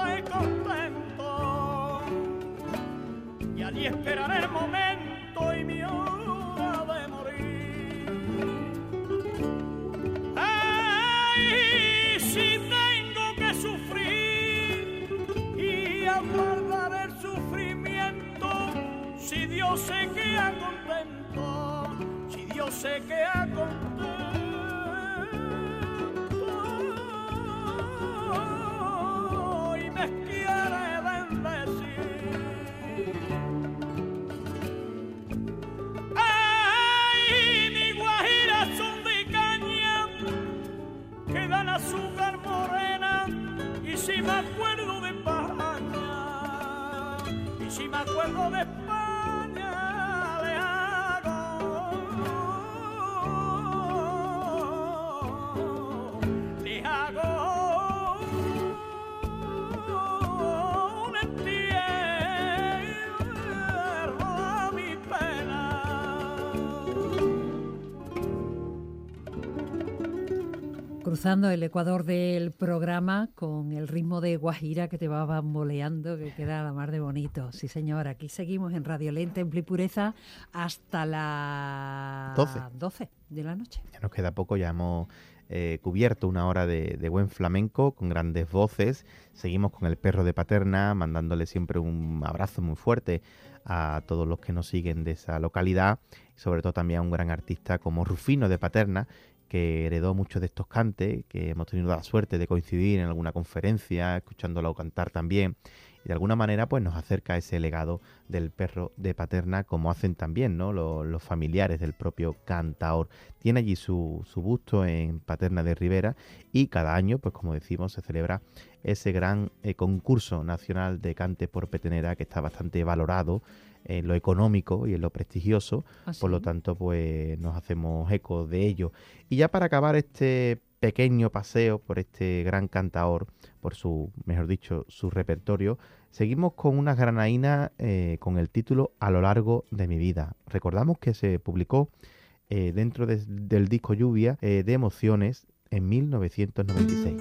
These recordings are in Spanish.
y contento, y allí esperaré el momento y mi hora de morir. ¡Ay, si tengo que sufrir y aguardar el sufrimiento! Si Dios se queda contento, si Dios se queda contento, y me quiere bendecir. Ay, mi guajira son de caña que dan azúcar morena, y si me acuerdo de España, y si me acuerdo de España, le hago un entierro a mi pena. Cruzando el ecuador del programa con el ritmo de guajira que te va bamboleando, que queda a la mar de bonito. Sí, señor, aquí seguimos en Radio Ley, Temple y Pureza hasta las 12 de la noche. Ya nos queda poco, ya hemos cubierto una hora de buen flamenco con grandes voces. Seguimos con el perro de Paterna, mandándole siempre un abrazo muy fuerte a todos los que nos siguen de esa localidad, y sobre todo también a un gran artista como Rufino de Paterna, que heredó muchos de estos cantes, que hemos tenido la suerte de coincidir en alguna conferencia, escuchándolo cantar también, y de alguna manera pues nos acerca a ese legado del perro de Paterna, como hacen también, ¿no?, los familiares del propio cantaor. Tiene allí su busto en Paterna de Ribera, y cada año, pues como decimos, se celebra ese gran concurso nacional de cante por petenera, que está bastante valorado en lo económico y en lo prestigioso. ¿Ah, sí? Por lo tanto, pues nos hacemos eco de ello. Y ya para acabar este pequeño paseo por este gran cantaor, por su, mejor dicho, su repertorio, seguimos con unas granadinas con el título A lo largo de mi vida. Recordamos que se publicó dentro del disco Lluvia de Emociones en 1996.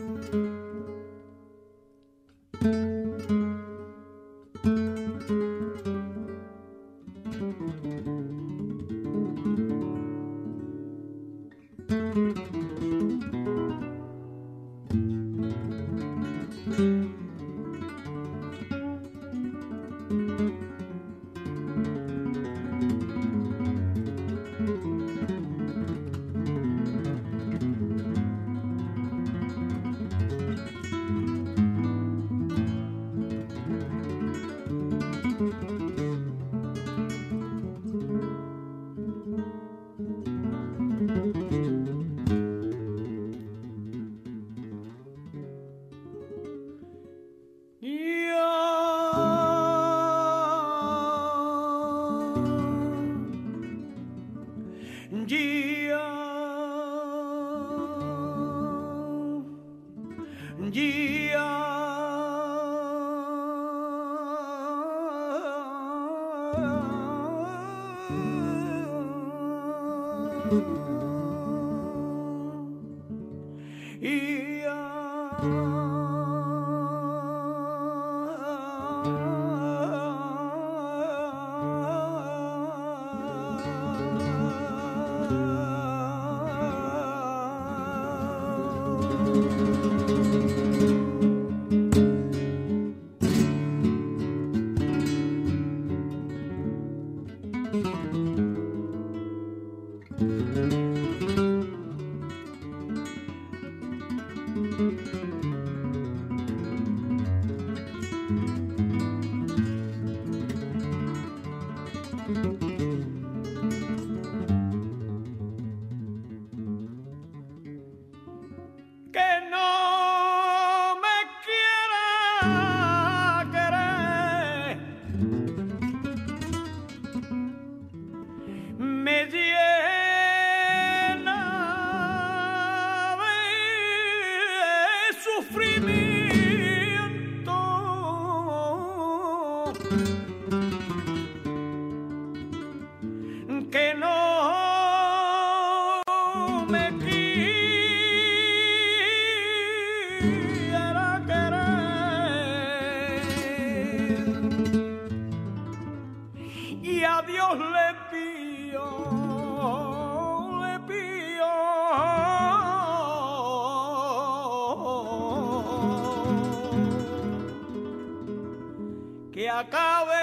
acabe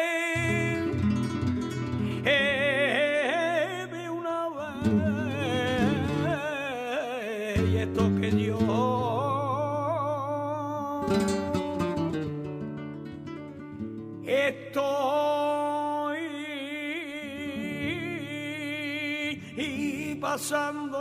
de una vez. Y esto que yo estoy pasando.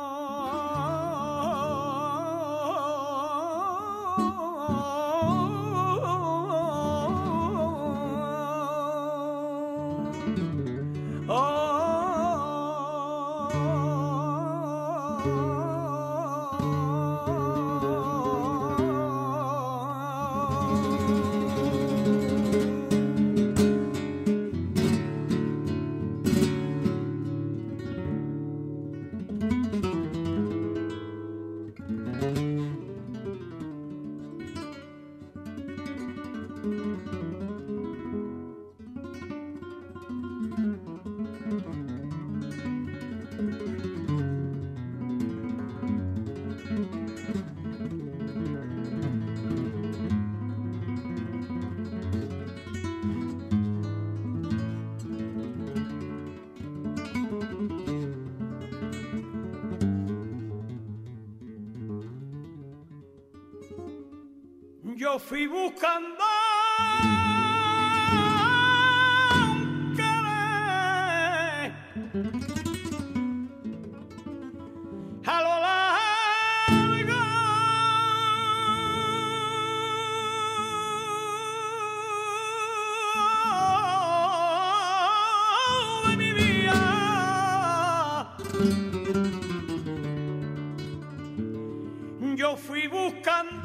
Yo fui buscando un querer a lo largo de mi vida. Yo fui buscando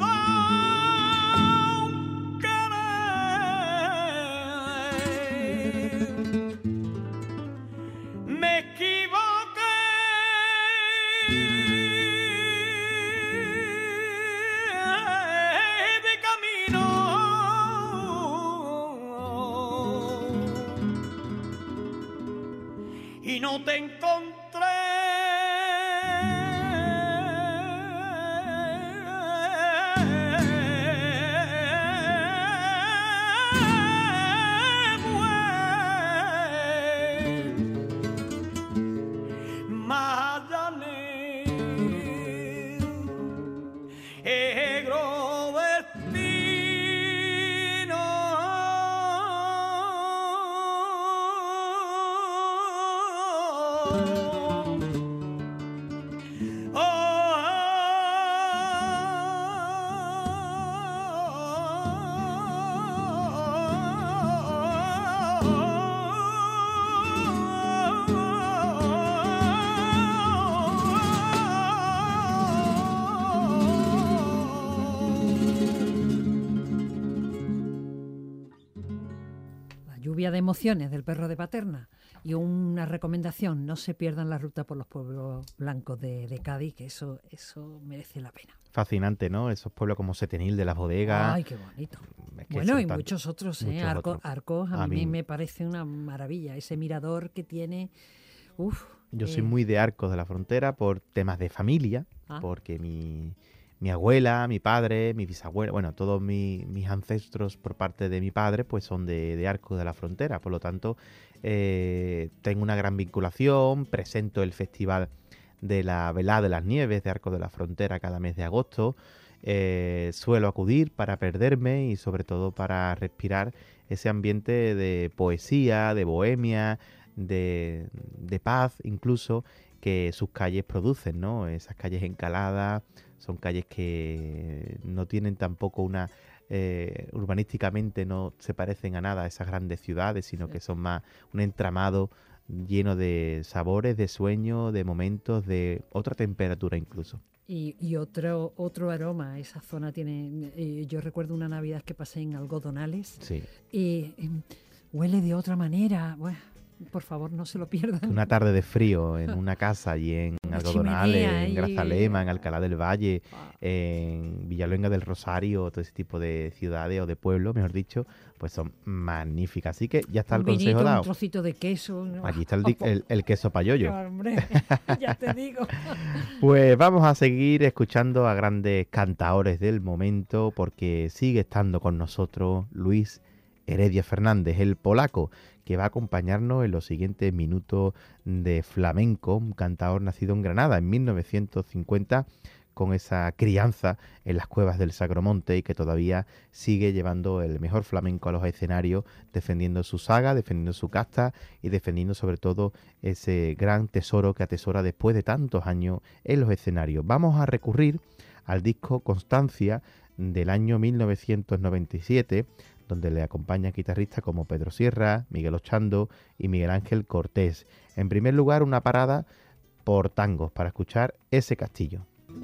y no te encontré. Lluvia de emociones del Perro de Paterna. Y una recomendación: no se pierdan la ruta por los pueblos blancos de Cádiz, que eso merece la pena. Fascinante, ¿no? Esos pueblos como Setenil de las Bodegas. Ay, qué bonito. Bueno, y muchos otros, ¿eh? Arcos, a mí me parece una maravilla. Ese mirador que tiene. Yo soy muy de Arcos de la Frontera por temas de familia, porque mi abuela, mi padre, mi bisabuela, bueno, todos mis ancestros por parte de mi padre, pues son de Arcos de la Frontera. Por lo tanto, tengo una gran vinculación. Presento el festival de la Velada de las Nieves de Arcos de la Frontera cada mes de agosto. Suelo acudir para perderme y sobre todo para respirar ese ambiente de poesía, de bohemia, de paz incluso, que sus calles producen, ¿no? Esas calles encaladas son calles que no tienen tampoco una... urbanísticamente no se parecen a nada a esas grandes ciudades, sino que son más un entramado lleno de sabores, de sueños, de momentos, de otra temperatura incluso. Y otro aroma. Esa zona tiene... yo recuerdo una Navidad que pasé en Algodonales. Sí. Y huele de otra manera. Bueno, por favor, no se lo pierdan. Una tarde de frío en una casa allí en Algodonales, en Grazalema, en Alcalá del Valle, en Villaluenga del Rosario, todo ese tipo de ciudades o de pueblos, mejor dicho, pues son magníficas. Así que ya está el consejo dado. Un trocito de queso. Aquí está el queso payollo. Hombre, ya te digo. Pues vamos a seguir escuchando a grandes cantaores del momento, porque sigue estando con nosotros Luis Heredia Fernández, el polaco, que va a acompañarnos en los siguientes minutos de flamenco, un cantador nacido en Granada en 1950, con esa crianza en las cuevas del Sacromonte y que todavía sigue llevando el mejor flamenco a los escenarios, defendiendo su saga, defendiendo su casta y defendiendo sobre todo ese gran tesoro que atesora después de tantos años en los escenarios. Vamos a recurrir al disco Constancia del año 1997, donde le acompañan guitarristas como Pedro Sierra, Miguel Ochando y Miguel Ángel Cortés. En primer lugar, una parada por tangos para escuchar Ese Castillo.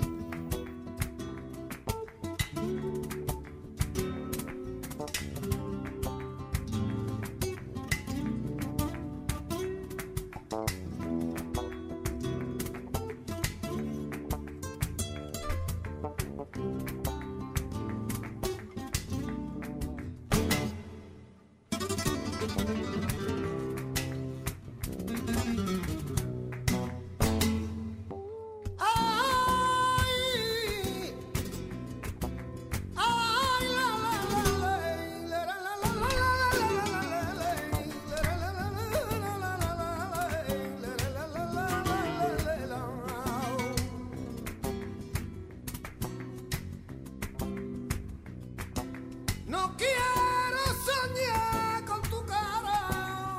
No quiero soñar con tu cara,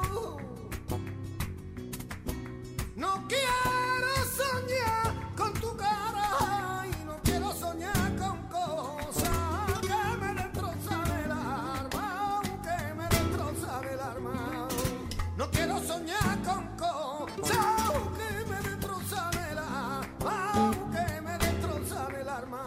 no quiero soñar con tu cara y no quiero soñar con cosas que me destrozan el alma, que me destrozan el alma. No quiero soñar con cosas que me destrozan el alma, que me destrozan el alma.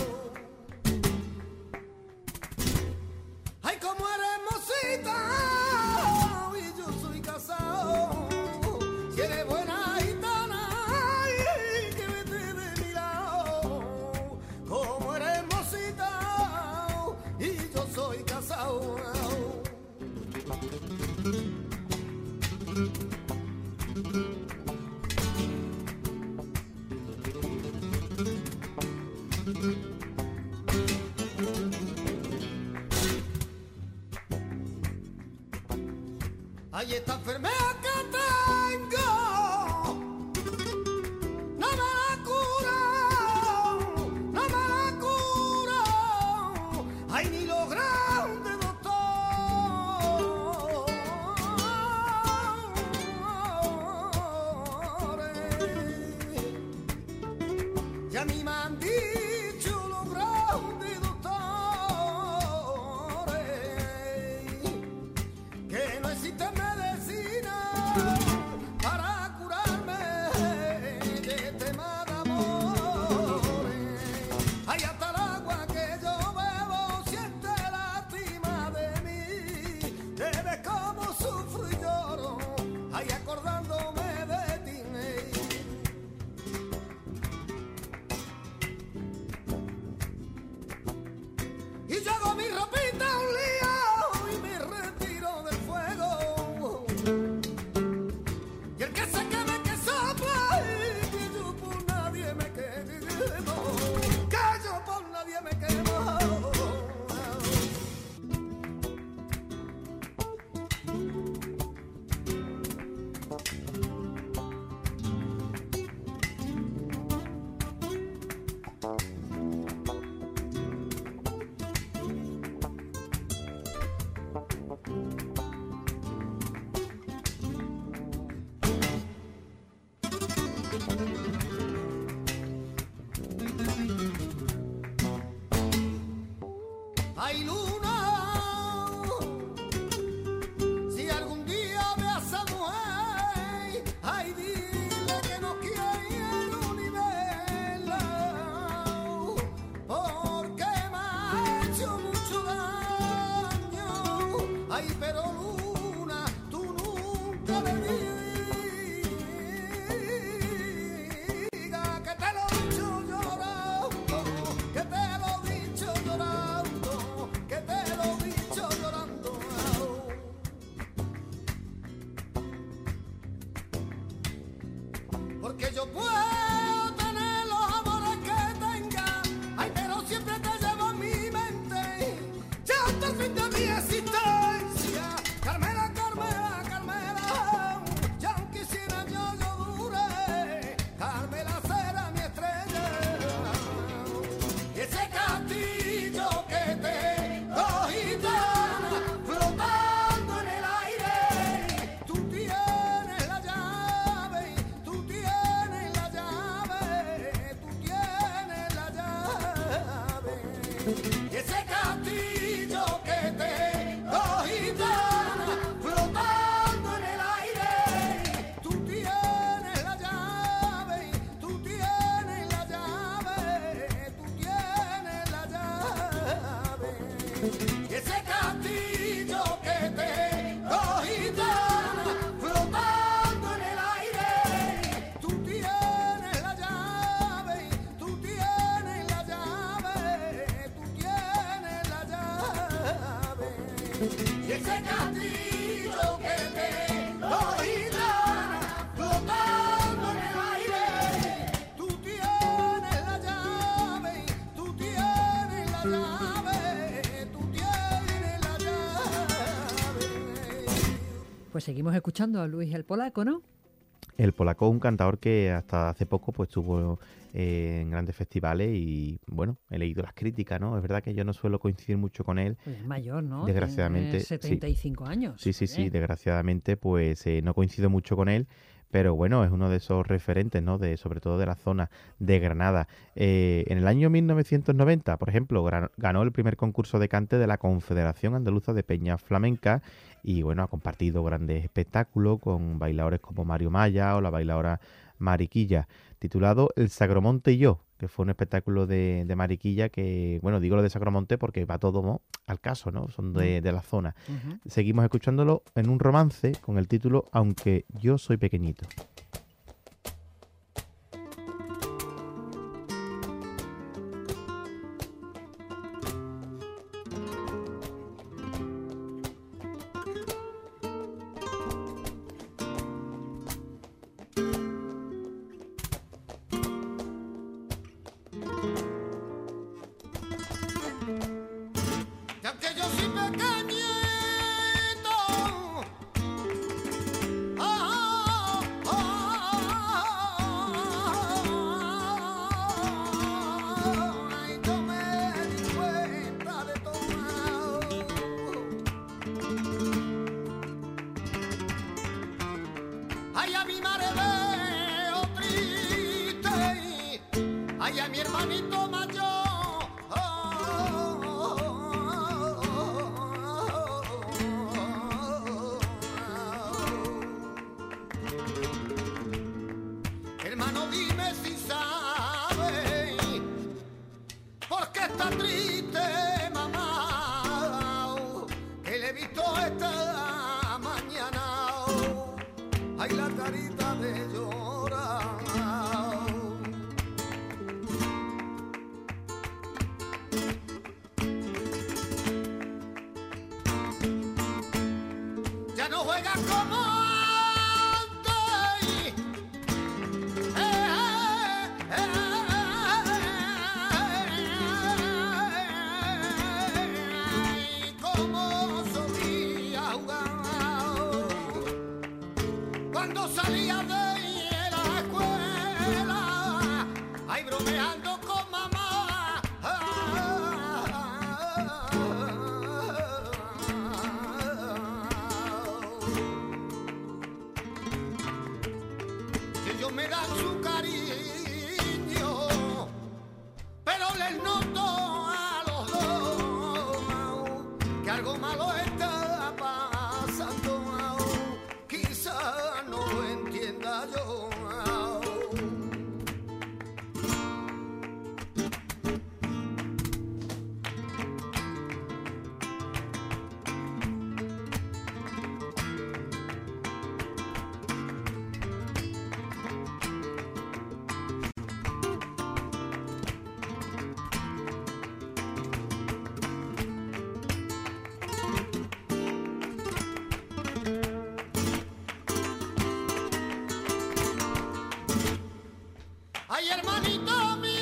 Ay, como eres hermosita y yo soy casado. Si eres buena gitana, ay, que vete de mi lado. Como eres hermosita y yo soy casado. Ay, esta enfermedad que tengo no me la cura, no me la cura. Ay, ni los grandes doctores. Ya ni me han dicho los grandes doctores que no existe medicina para curarme de este mal amor. Ay, hasta el agua que yo bebo siente lástima de mí. Te ves como sufro y lloro, ay, acordándome de ti. Y yo hago mi ropita un lío y me retiro del fuego. Y el que se queme que sopla y que yo por nadie me quemo, que yo por nadie me quemo. Ay, luna, si algún día me hace mujer, ay, dile que no quiero ni verla, porque me ha hecho mucho daño. Ay, pero luna, tú nunca le digas que te lo he dicho llorando, que te lo he dicho llorando, que te lo he dicho llorando. Porque yo puedo tener los amores que tenga, ay, pero siempre te llevo en mi mente, ya hasta el fin de mi existencia. y ese castillo que tengo gitana flotando en el aire. Tú tienes la llave, tú tienes la llave, tú tienes la llave. Pues seguimos escuchando a Luis el Polaco, ¿no? El Polaco, un cantador que hasta hace poco pues estuvo en grandes festivales y bueno, he leído las críticas, ¿no? Es verdad que yo no suelo coincidir mucho con él. Pues es mayor, ¿no? Desgraciadamente, Tiene 75 años. Sí, desgraciadamente pues no coincido mucho con él, pero bueno, es uno de esos referentes, ¿no? Sobre todo de la zona de Granada. En el año 1990, por ejemplo, ganó el primer concurso de cante de la Confederación Andaluza de Peñas Flamencas y bueno, ha compartido grandes espectáculos con bailadores como Mario Maya o la bailadora Mariquilla, titulado El Sagromonte y yo, que fue un espectáculo de Mariquilla que, bueno, digo lo de Sagromonte porque va todo, ¿no?, al caso, ¿no? Son de la zona. Seguimos escuchándolo en un romance con el título Aunque yo soy pequeñito. Y aunque yo soy pequeñito, ay, yo me di cuenta de todo. Ay, a mi madre veo triste, ay, a mi hermanito mayor. Hermano, dime si sabe por qué está triste, mamá, que le he visto esta mañana, ay, la carita de llorar. Ya no juega como cuando salía de la escuela, ay, bromeando con mamá. Que ellos me dan su cariño, pero les noto a los dos que algo malo está pasando. Quizá no lo entienda yo. Ay, hermanito mío,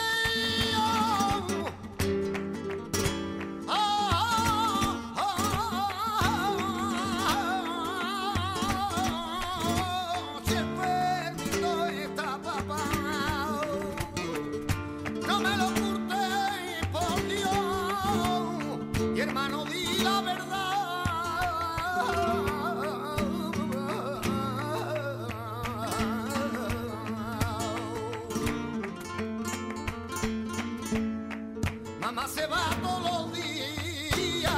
si el perrito está papá, no me lo ocultes, por Dios, y hermano, di la verdad. Mamá se va todos los días,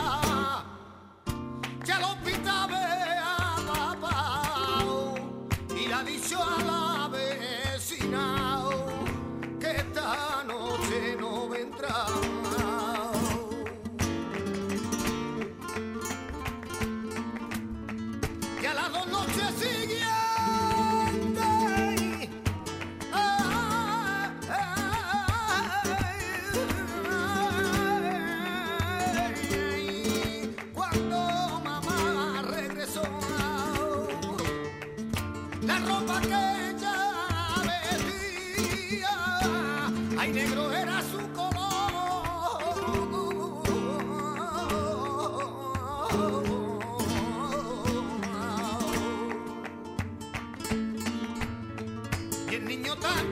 ya lo hospital ve a papá, y le ha dicho a la vecina que esta noche no vendrá. Que a las 2 noches siguientes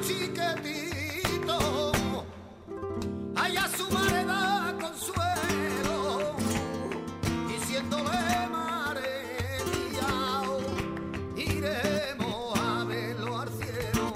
chiquitito, allá su madre da consuelo, diciéndole madre mía, iremos a verlo al cielo,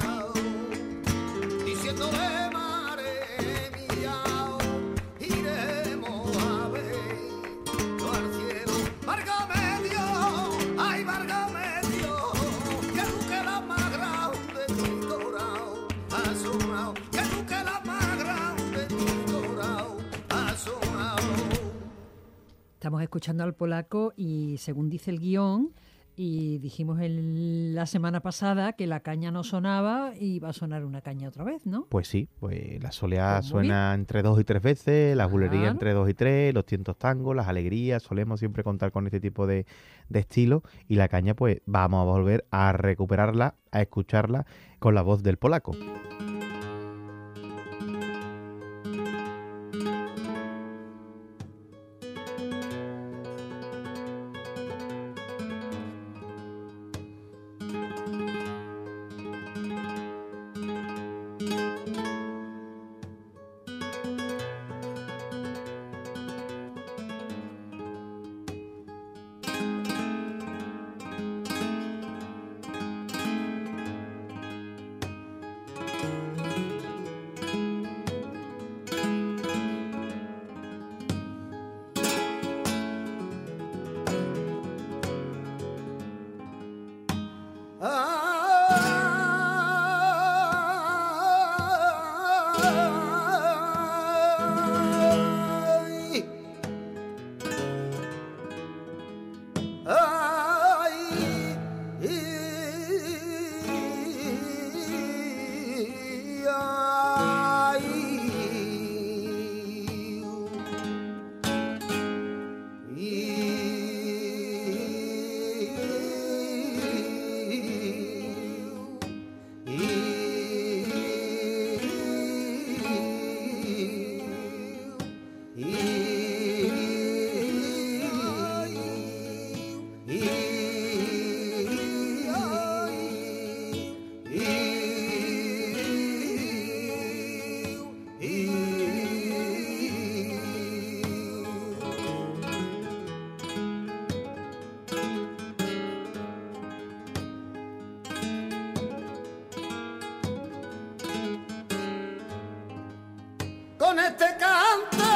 diciéndole madre mía, iremos a verlo al cielo. Válgame Dios, ay válgame Dios, que nunca la más grande de mi dorado ha sonado, que nunca la más grande de mi dorado ha sonado. Estamos escuchando al polaco y según dice el guión, y dijimos la semana pasada que la caña no sonaba y va a sonar una caña otra vez, ¿no? Pues sí, pues la soleá Pues muy suena entre 2 y 3 veces, la bulería Claro. entre 2 y 3, los tientos tangos, las alegrías, solemos siempre contar con este tipo de estilo, y la caña pues vamos a volver a recuperarla, a escucharla con la voz del polaco. Con este cante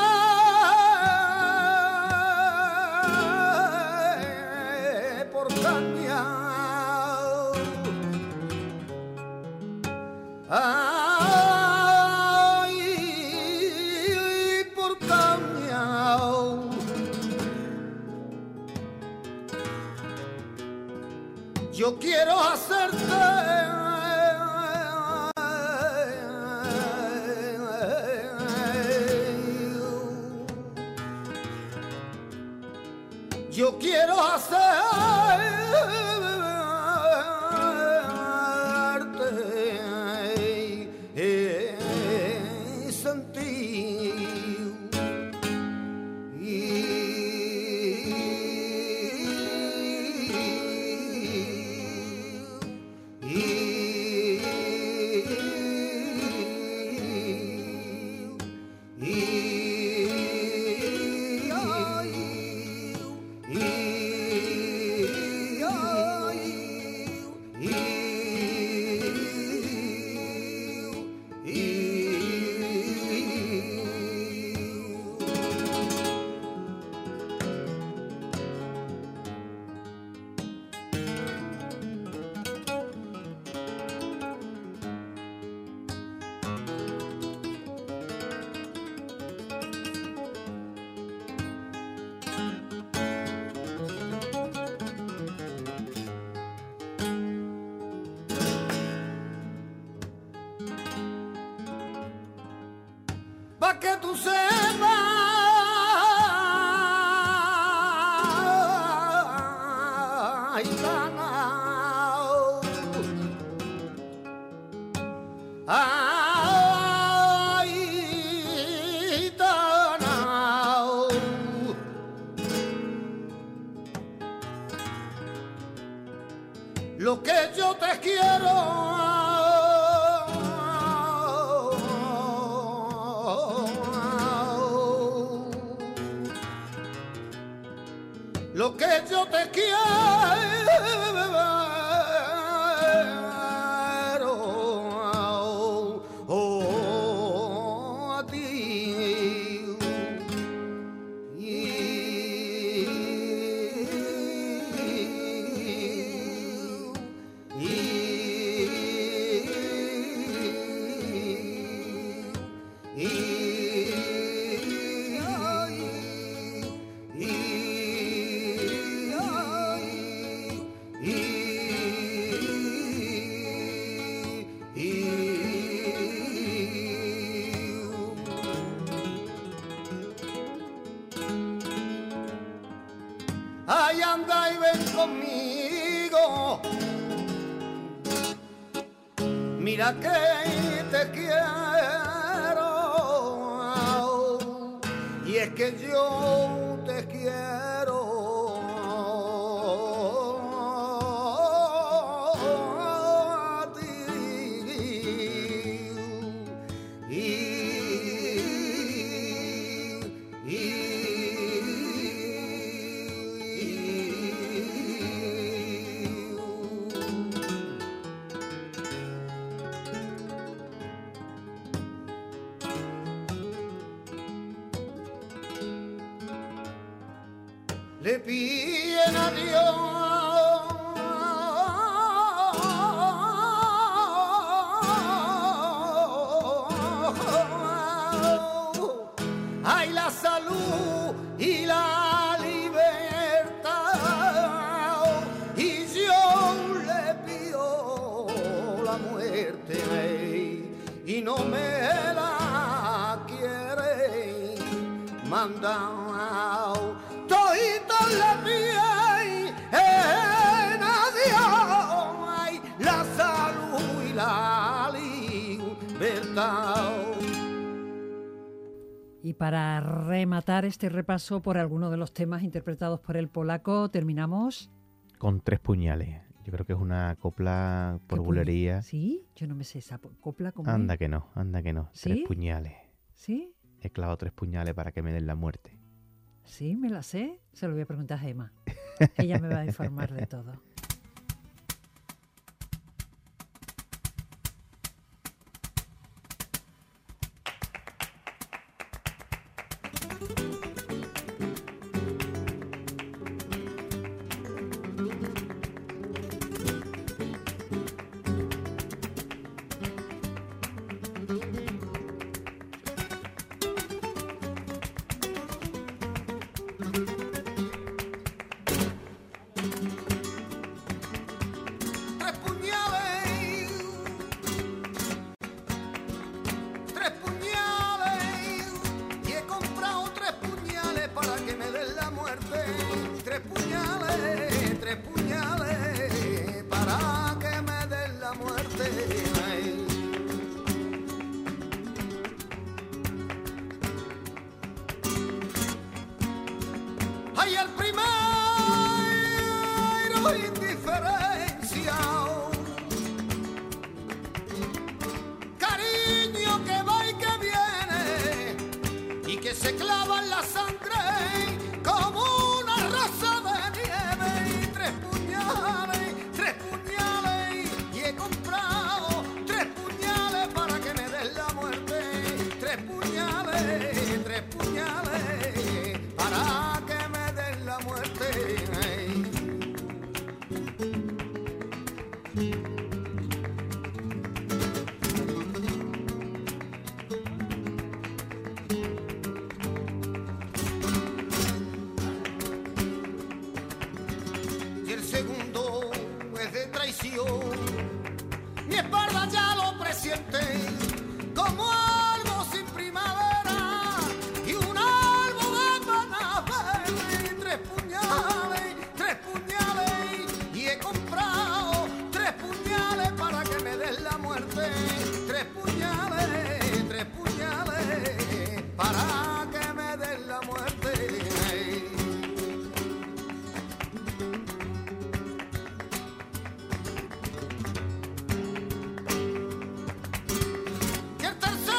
por caña, ay, por caña, yo quiero yo quiero hacerte sentir pa' que tú sepas, gitana, ay, gitana, lo que yo te quiero. yo te quiero a ti. Ay, anda y ven conmigo, mira que te quiero, y es que yo te quiero a le piden a Dios, ay, la salud y la libertad, y yo le pido la muerte, y no me la quiere mandar. Toditos le piden a Dios, ay, la salud y la libertad. Y para rematar este repaso por alguno de los temas interpretados por el polaco, terminamos con Tres puñales. Yo creo que es una copla por bulería. ¿Sí? Yo no me sé esa copla. ¿Cómo Anda es? que no, anda que no. ¿Sí? Tres puñales. ¿Sí? He clavado 3 puñales para que me den la muerte. Sí, me la sé. Se lo voy a preguntar a Gemma. Ella me va a informar de todo. Ay, el primero indiferencia, cariño que va y que viene y que se clava en la sangre como una rosa de nieve. Y 3 puñales, y he comprado 3 puñales para que me den la muerte. 3 puñales para que me den la muerte. Y el segundo es de traición. Mi espalda ya lo presiente como algo sin primavera y un árbol de panavera. 3 puñales, y he comprado 3 puñales para que me den la muerte. 3 puñales para que me den la muerte. Y el tercero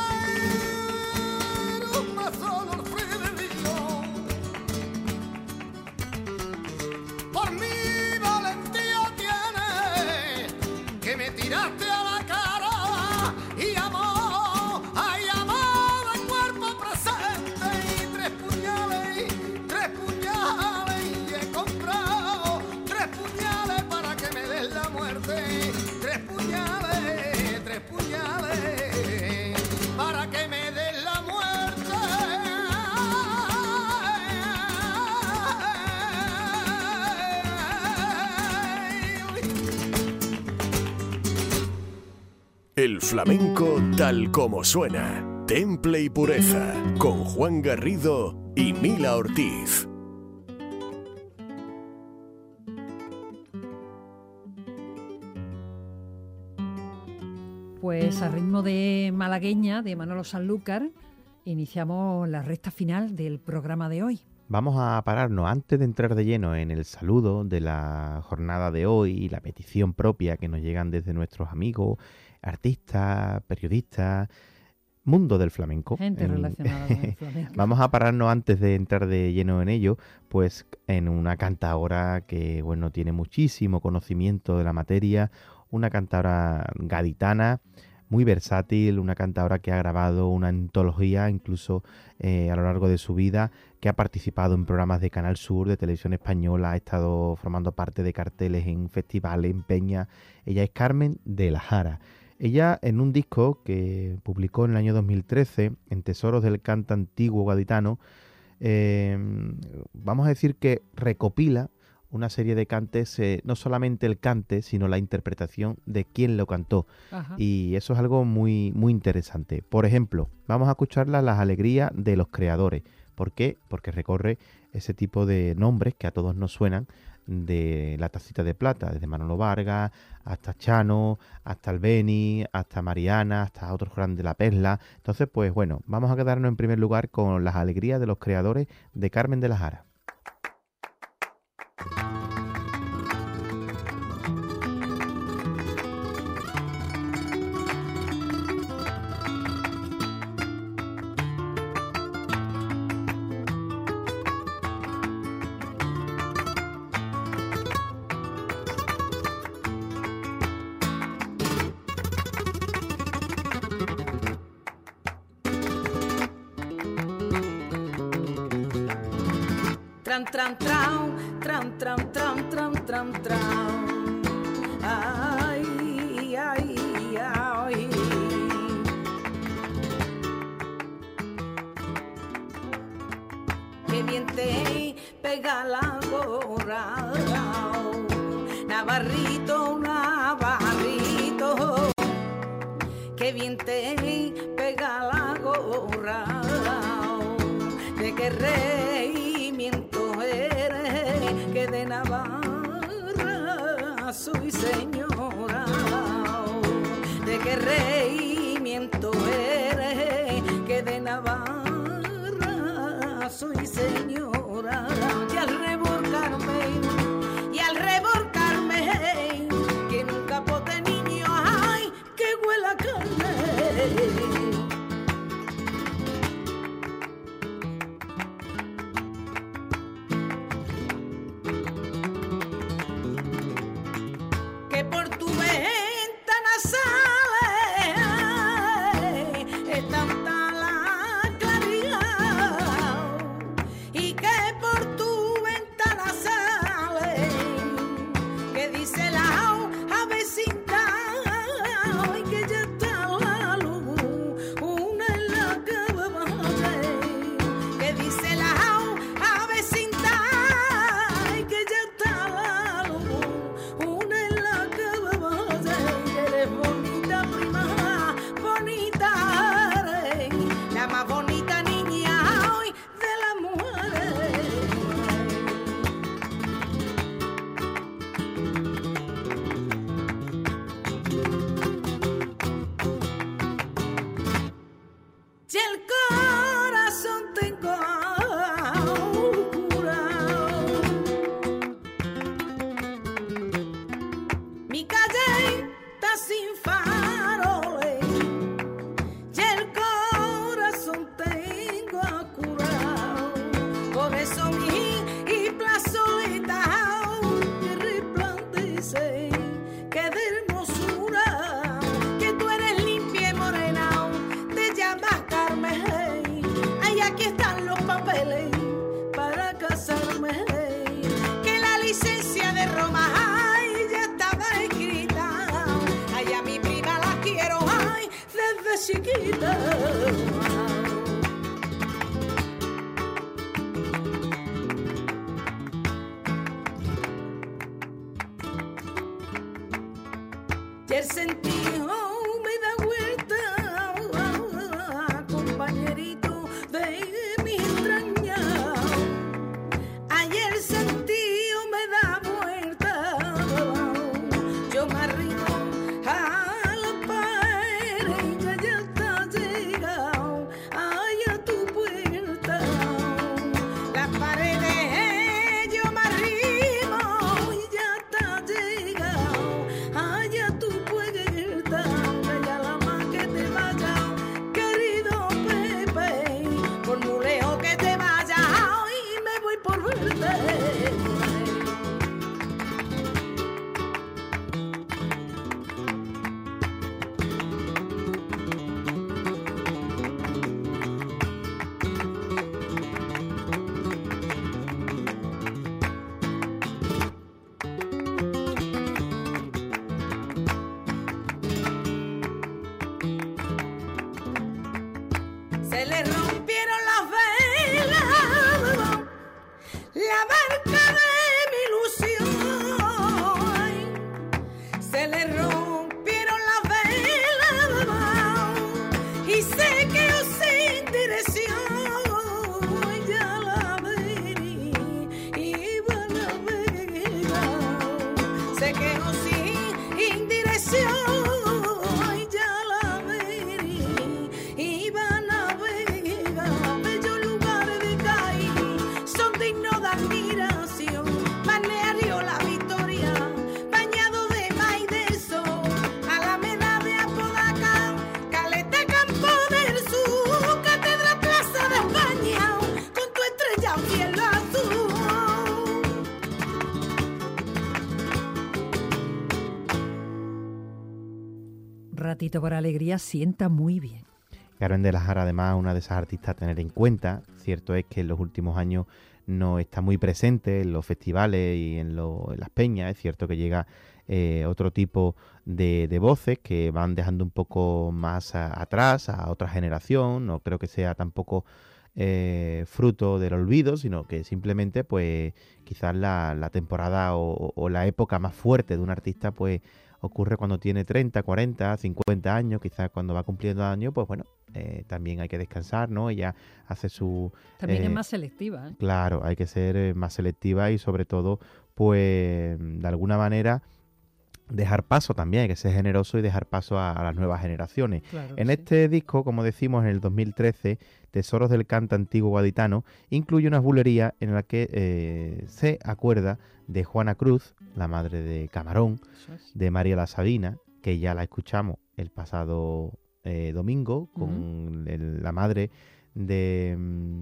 más solo el frío, tiraste a la cara y amor, ay amor el cuerpo presente y tres puñales y he comprado tres puñales para que me des la muerte, tres puñales para que me des la muerte. El flamenco tal como suena. Temple y pureza. Con Juan Garrido y Mila Ortiz. Pues a ritmo de malagueña de Manolo Sanlúcar iniciamos la recta final del programa de hoy. Vamos a pararnos antes de entrar de lleno en el saludo de la jornada de hoy y la petición propia que nos llegan desde nuestros amigos, artistas, periodistas, mundo del flamenco. Gente relacionada con el flamenco. Vamos a pararnos antes de entrar de lleno en ello, pues en una cantaora que, bueno, tiene muchísimo conocimiento de la materia, una cantaora gaditana, muy versátil, una cantaora que ha grabado una antología incluso a lo largo de su vida, que ha participado en programas de Canal Sur, de Televisión Española, ha estado formando parte de carteles en festivales, en peñas. Ella es Carmen de la Jara. Ella, en un disco que publicó en el año 2013, en Tesoros del Cante Antiguo Gaditano, vamos a decir que recopila una serie de cantes, no solamente el cante, sino la interpretación de quién lo cantó. Ajá. Y eso es algo muy, muy interesante. Por ejemplo, vamos a escuchar las alegrías de los creadores. ¿Por qué? Porque recorre ese tipo de nombres que a todos nos suenan, de la Tacita de Plata, desde Manolo Vargas hasta Chano, hasta el Beni, hasta Mariana, hasta otros grandes de la Perla. Entonces, pues bueno, vamos a quedarnos en primer lugar con las alegrías de los creadores de Carmen de la Jara. Tran, tran, tran, tran, tran, tran, tran. Ay, ay, ay. Qué bien te pega la gorra, Navarrito, Navarrito. Qué bien te pega la gorra, de qué regimiento eres, que de Navarra soy señora, de qué regimiento eres, que de Navarra soy señora. Y al revolcarme, que en un capo de niño, ay, que huele a carne. Que por tu ventana sale la chiquita. Y el sentido me da vuelta, compañerito de mi entraña. Ay, el sentido me da vuelta, yo me arrimo a la pared y ya está llegado, ay, a tu puerta. Las paredes yo me arrimo y ya está llegado, ay, a tu puerta. Ya la más que te vaya, querido Pepe, por muy lejos que te vaya, hoy me voy por verte. Se le rompieron las velas, la barca de mi ilusión. Se le rompieron las velas y se quedó sin dirección. Ya la verí, iba la vega, se quedó sin dirección. Ya la verí, iba navega, bellos lugares de caí, son dignos de admiración. Balneario La Victoria, bañado de mar y de sol, Alameda de Apodaca, Caleta Campo del Sur, Catedral Plaza de España, con tu estrella cielo azul. Ratito por alegría sienta muy bien. Carmen de la Jara, además, una de esas artistas a tener en cuenta. Cierto es que en los últimos años no está muy presente en los festivales y en las peñas. Es cierto que llega otro tipo de voces que van dejando un poco más atrás a otra generación. No creo que sea tampoco fruto del olvido, sino que simplemente pues quizás la temporada o la época más fuerte de un artista pues ocurre cuando tiene 30, 40, 50 años. Quizás cuando va cumpliendo años, pues bueno, también hay que descansar, ¿no? Ella hace su... También es más selectiva, ¿eh? Claro, hay que ser más selectiva y sobre todo, pues, de alguna manera dejar paso también, hay que ser generoso y dejar paso a las nuevas generaciones. Claro, En sí. este disco, como decimos, en el 2013, Tesoros del Cante Antiguo Gaditano, incluye unas bulerías en las que se acuerda de Juana Cruz, la madre de Camarón, Eso es. de María la Sabina, que ya la escuchamos el pasado domingo, con la madre de...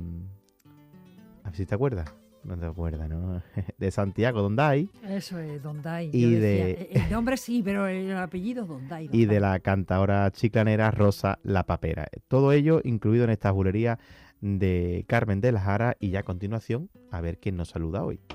a ver si te acuerdas. No te acuerdas, ¿no? De Santiago Donday. Eso es, Donday. Y Yo de- decía, el nombre sí, pero el apellido es Donday. Y de la cantadora chiclanera Rosa La Papera. Todo ello incluido en esta bulería de Carmen de la Jara. Y ya a continuación, a ver quién nos saluda hoy.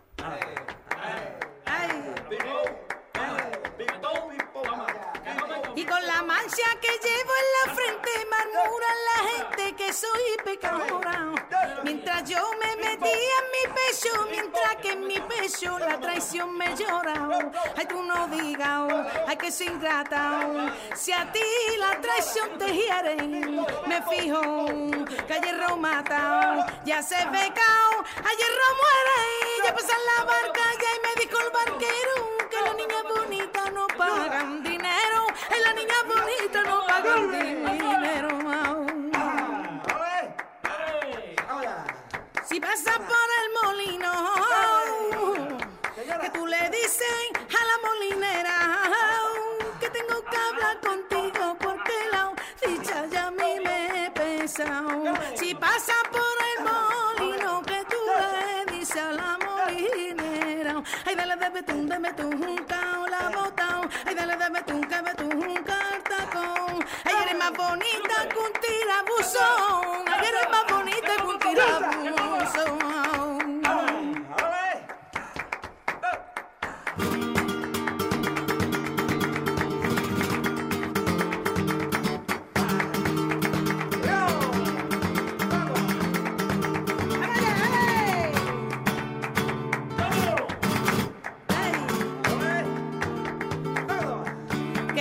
Y con la mancha que llevo en la frente murmuran la gente que soy pecadora. Mientras yo me metía en mi pecho, mientras que en mi pecho la traición me llora. Ay, tú no digas, ay, que soy ingrata. Si a ti la traición te hiere, me fijo que a hierro mata. Ya se ve cao, a hierro muere. Ya pasa la barca ya y me dijo el barquero que las niñas bonitas no pagan dinero. Y las niñas bonitas no pagan dinero. Si pasas por el molino, que tú le dices a la molinera que tengo que hablar contigo porque la dicha ya a mí me pesa. Si pasas por el molino, que tú le dices a la molinera, ay, dale de betún, cao, la botao, ay, dale de betún, cartacón. Ay, eres más bonita que un tirabuzón, ay, eres más bonita que un tirabuzón.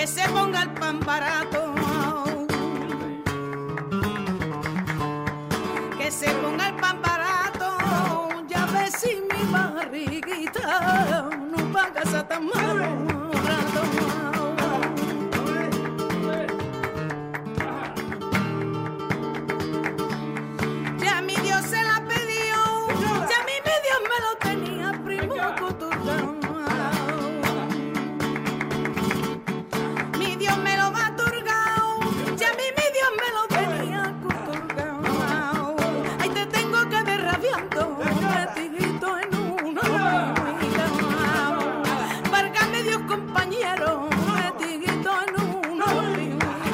se ponga el pan barato, que se ponga el pan barato, ya ves si mi barriguita no paga esa tan malo. Ya mi Dios se la pidió, ya mi Dios me lo tenía primo coturgao. Mi Dios me lo va turgao, ya mi Dios me lo tenía coturgao. Ahí te tengo que ver rabiando, metidito en una hormiga. Válgame Dios compañero, metidito en una hormiga.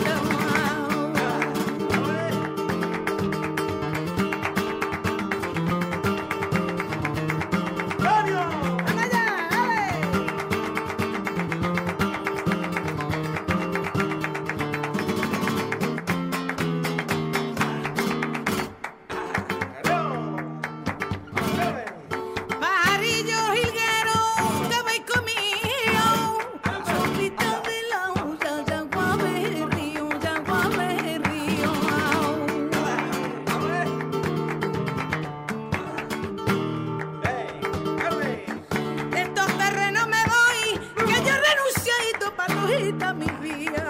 Pajarillo jilguero, que vais conmigo. Solita de la olla, ya guave río, ya guave río. De estos terrenos me voy, que yo renunciadito pa' cogita mi vida.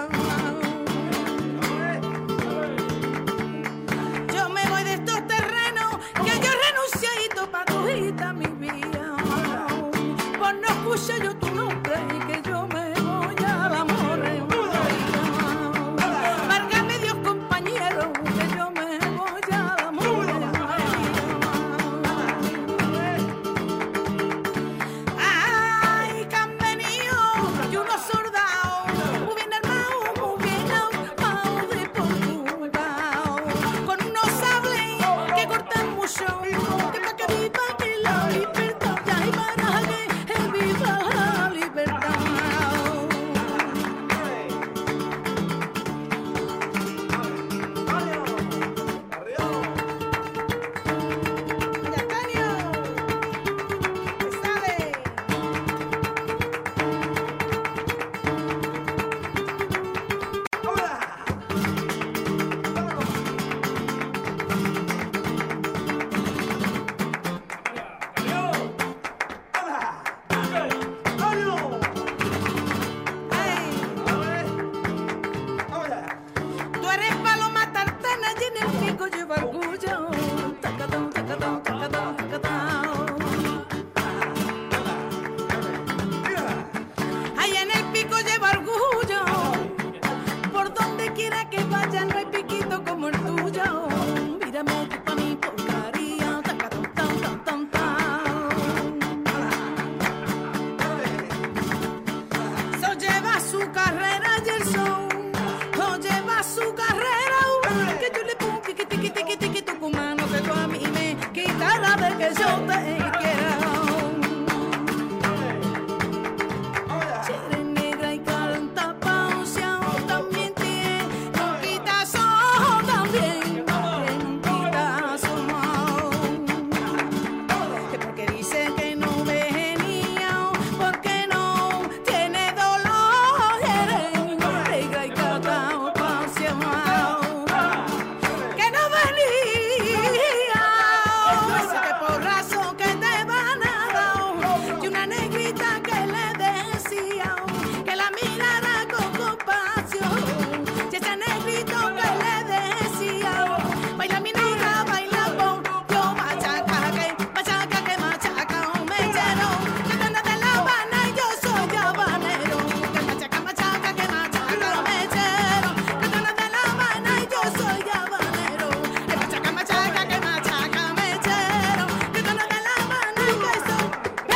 Yo me voy de estos terrenos, que yo renunciadito pa' cogita mi vida. Pues no escuché yo tu nombre y que yo me voy al amor. Válgame Dios compañero, que yo me voy al amor. Ay, que han venido y unos soldados, muy bien armados, muy bien armados de Portugal, con unos sables que cortan mucho, que pa' que viva que la libertad, ya y para que viva la libertad. Ya, Antonio, ¿sale? Tú eres paloma tartana y en el pico lleva orgullo. Tacatón, tacatón, tacatón, tacatón. Ay, en el pico lleva orgullo. Por donde quiera que vaya no hay piquito como el tuyo. Mírame tú pa' mi porcaría. Tacatón, tan, tan, tan, tan. So lleva su carrera y el son. No lleva su carrera, que yo le pongo tiqui tiqui tiqui tiqui tucumano, que tú a mí me quitará de que yo te quiera. Si eres negra y canta pausia, también tiene un quitazo, también tiene un quitazo. Que porque dice que no venía, porque no tiene dolor, eres negra y canta pausia. Que no venía, ese que porrazo que te van a dar, y una negrita que le decía que la mirara con compasión, y ese negrito que le decía, baila mi negra, baila con yo, machaca que machaca un mechero, que tú andas de La Habana y yo soy habanero, que machaca que machaca un mechero, que tú andas de La Habana y yo soy habanero, que machaca que machaca mechero, que tú andas de La Habana y yo soy...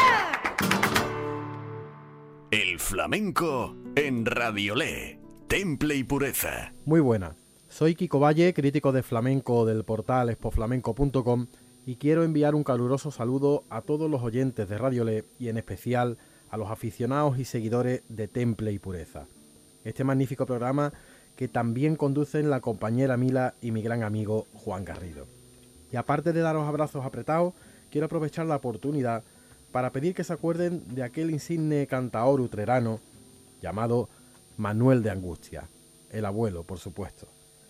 El flamenco en Radiolé, Temple y Pureza. Muy buena. Soy Kiko Valle, crítico de flamenco del portal expoflamenco.com, y quiero enviar un caluroso saludo a todos los oyentes de Radiolé y en especial a los aficionados y seguidores de Temple y Pureza. Este magnífico programa que también conducen la compañera Mila y mi gran amigo Juan Garrido. Y aparte de daros abrazos apretados, quiero aprovechar la oportunidad para pedir que se acuerden de aquel insigne cantaor utrerano llamado Manuel de Angustia, el abuelo, por supuesto.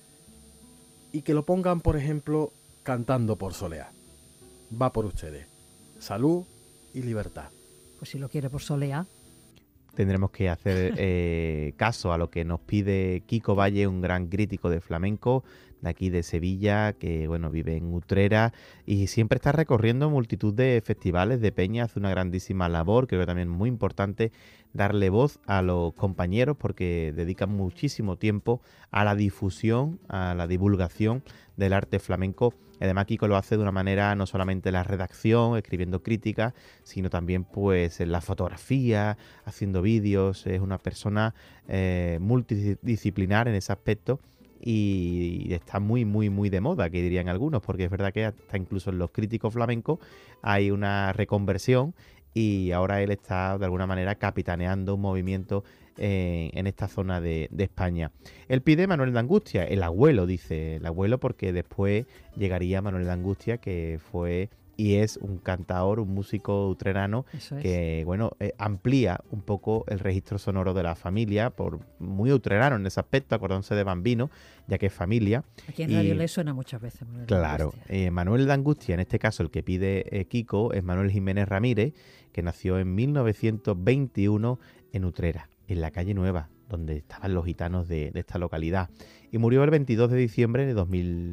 Y que lo pongan, por ejemplo, cantando por Soleá. Va por ustedes. Salud y libertad. Pues si lo quiere por Soleá. Tendremos que hacer caso a lo que nos pide Kiko Valle, un gran crítico de flamenco de aquí de Sevilla, que bueno, vive en Utrera y siempre está recorriendo multitud de festivales de peña, hace una grandísima labor. Creo que también es muy importante darle voz a los compañeros porque dedican muchísimo tiempo a la difusión, a la divulgación del arte flamenco. Además, Kiko lo hace de una manera no solamente en la redacción, escribiendo críticas, sino también pues en la fotografía, haciendo vídeos. Es una persona multidisciplinar en ese aspecto y está muy, muy, muy de moda, que dirían algunos, porque es verdad que hasta incluso en los críticos flamencos hay una reconversión y ahora él está de alguna manera capitaneando un movimiento en esta zona de España. Él pide Manuel de Angustia, el abuelo, dice el abuelo, porque después llegaría Manuel de Angustia, que fue y es un cantaor, un músico utrerano que bueno, amplía un poco el registro sonoro de la familia, por muy utrerano en ese aspecto, acordándose de Bambino, ya que es familia. Aquí en Radio le suena muchas veces Manuel claro, de Angustia. Manuel de Angustia, en este caso el que pide Kiko, es Manuel Jiménez Ramírez, que nació en 1921 en Utrera, en la calle Nueva, donde estaban los gitanos de esta localidad, y murió el 22 de diciembre de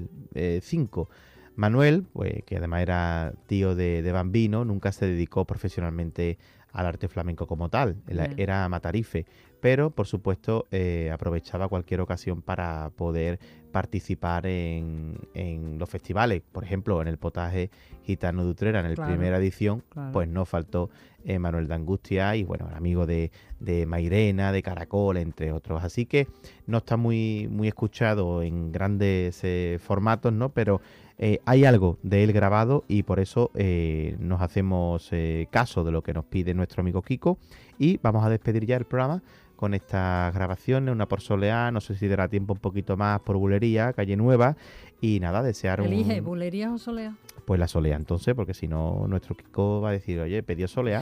2005. Manuel, pues, que además era tío de Bambino, nunca se dedicó profesionalmente al arte flamenco como tal, era matarife, pero por supuesto aprovechaba cualquier ocasión para poder participar en los festivales. Por ejemplo, en el Potaje Gitano de Utrera, en la primera edición, pues no faltó Manuel de Angustia y bueno, amigo de Mairena, de Caracol, entre otros. Así que no está muy, muy escuchado en grandes formatos, ¿no? Pero hay algo de él grabado y por eso nos hacemos caso de lo que nos pide nuestro amigo Kiko y vamos a despedir ya el programa con estas grabaciones, una por Soleá, no sé si dará tiempo un poquito más por Bulería, calle Nueva y nada, desear ¿Elige Bulería o Soleá? Pues la Soleá entonces, porque si no nuestro Kiko va a decir, oye, pidió Soleá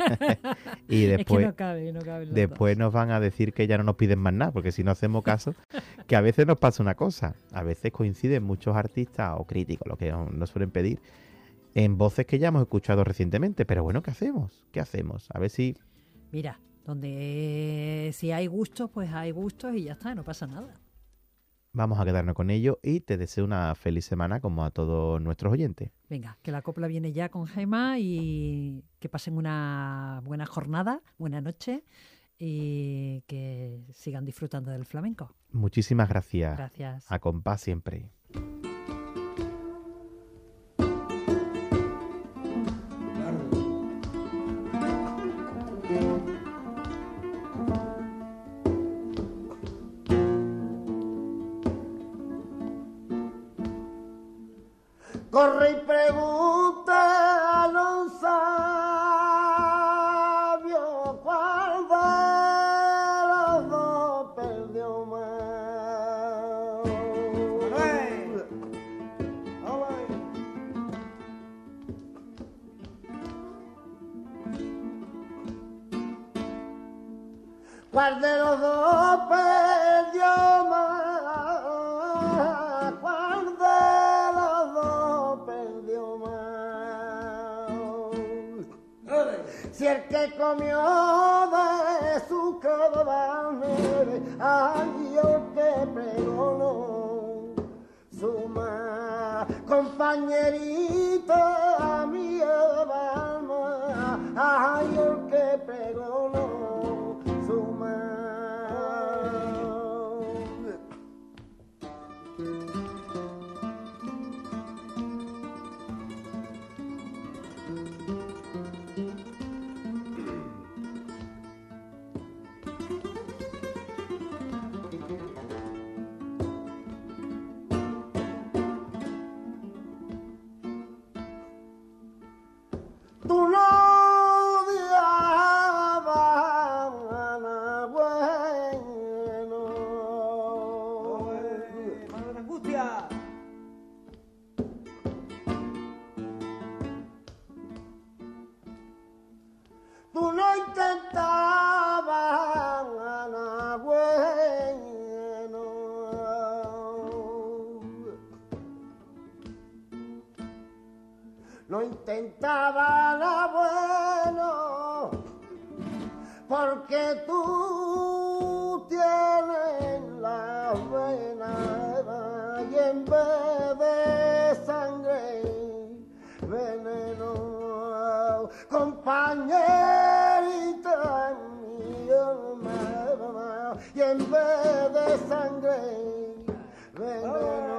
y después, es que no cabe después nos van a decir que ya no nos piden más nada, porque si no hacemos caso, que a veces nos pasa una cosa, a veces coinciden muchos artistas o críticos, lo que nos suelen pedir, en voces que ya hemos escuchado recientemente, pero bueno, ¿qué hacemos? ¿Qué hacemos? A ver si... Mira, donde si hay gustos, pues hay gustos y ya está, no pasa nada. Vamos a quedarnos con ello y te deseo una feliz semana como a todos nuestros oyentes. Venga, que la copla viene ya con Gema y que pasen una buena jornada, buena noche y que sigan disfrutando del flamenco. Muchísimas gracias. Gracias. A compás siempre. Corre y pregunta a los sabios cuál de los dos perdió más. ¿Cuál de los dos perdió más? ¿Cuál de los dos perdió más? Si el que comió de su cadáver, ay, el que pregonó su más. Compañerita mía de alma, ay, el que pregonó su más. no intentaba nada bueno, porque tú tienes la vena y en vez de sangre veneno, compañerita mía, y en vez de sangre veneno.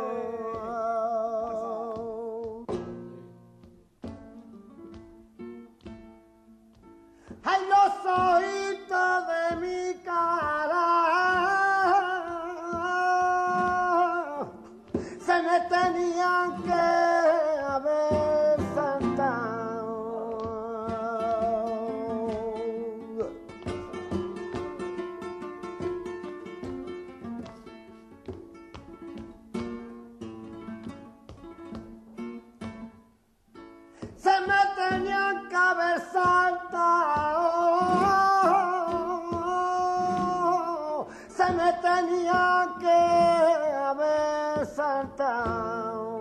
Ay, los ojitos de mi cara se me tenían que haber saltado. Se me tenían que haber saltado, se me tenía que haber saltado.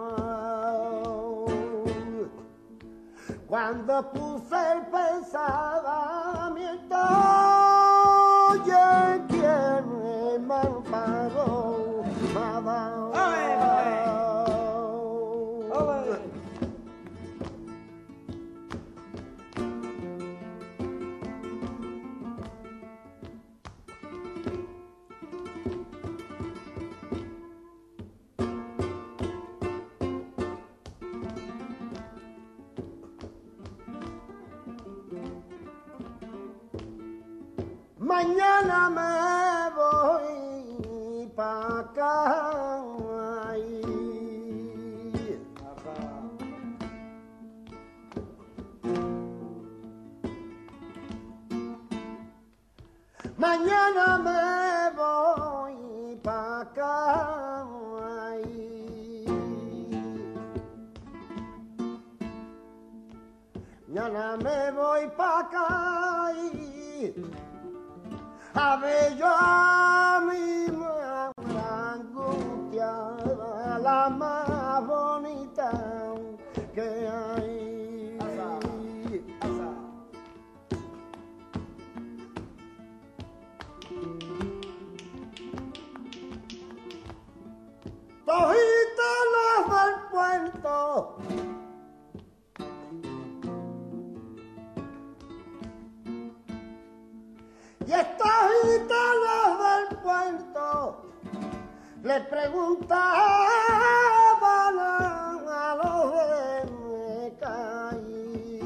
Cuando puse el pensamiento, oye, ¿quién me malpagó? Mañana me voy pa' acá. Mañana me voy pa' acá. Mañana me voy pa' acá. A ver yo a mi angustia, la más bonita que hay. Tojitos los del puerto, y estos gitanos del puerto le preguntaban a los de Mecaí.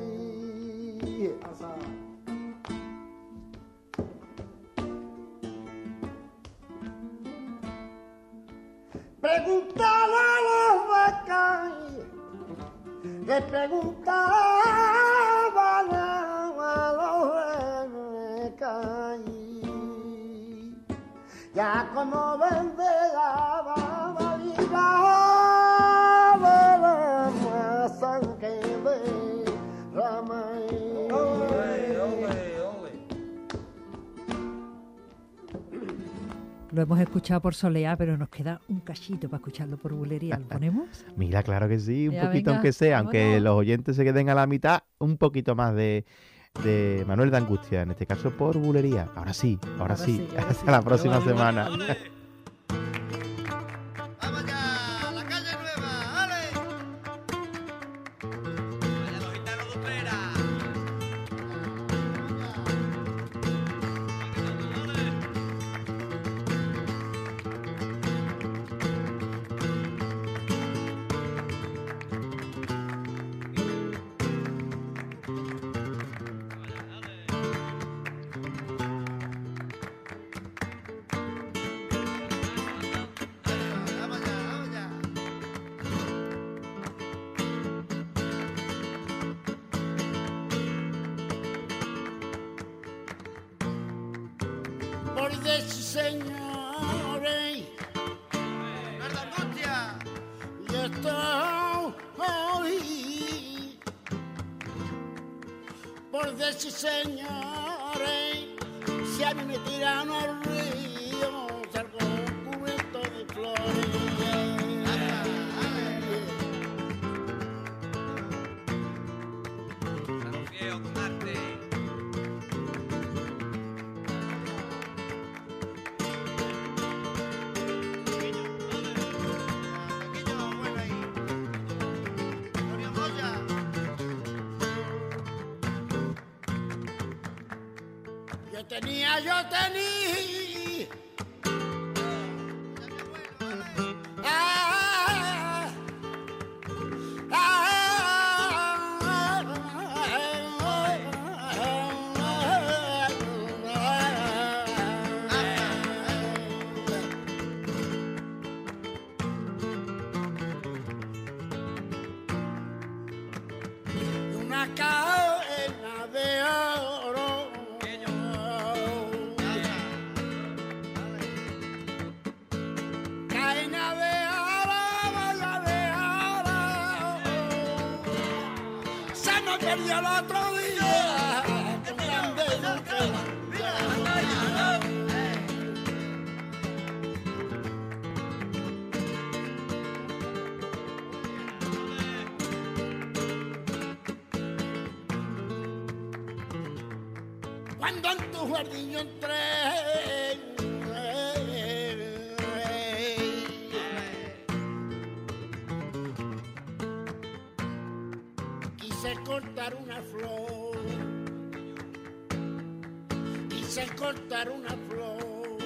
Preguntaban a los de Mecaí, le preguntaban a los de ya como vende la barriga de la masa que derrama. Lo hemos escuchado por Soleá, pero nos queda un cachito para escucharlo por bulería. ¿Lo ponemos? Mira, claro que sí, un Ya, poquito venga, aunque sea, aunque vámonos. los oyentes se queden a la mitad, un poquito más de Manuel de Angustia, en este caso por bulería. Ahora sí, Ahora sí, ahora hasta sí. la próxima Vamos, semana. ¡Vamos allá! ¡La calle nueva! ¡Ale! ¡Vaya los gitanos de Utrera! ¡Vamos allá! ¡Vamos allá! Por decir señores, ¡Manuel de Angustia! y estoy por decir señores, si a mí me tiran al río, salgo cubierto de flores. tenía, yo tenía. Ah, una cadena de oro. Cadena de oro, bola de oro. Se me perdió el otro día. Con grande ilusión. Cuando en tu jardín yo entré, quise cortar una flor, quise cortar una flor.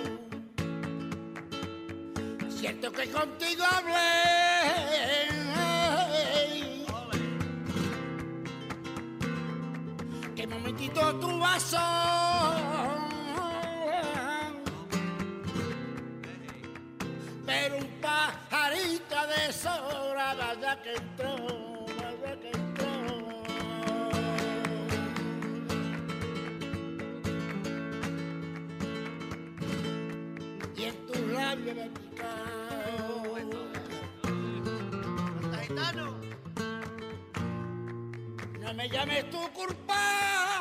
Siento que contigo hablé, que momentito tu vaso, pero un pajarito de sobra, vaya que entró, vaya que entró. Y en tus labios me picado. Gitano. No me llames tu culpable.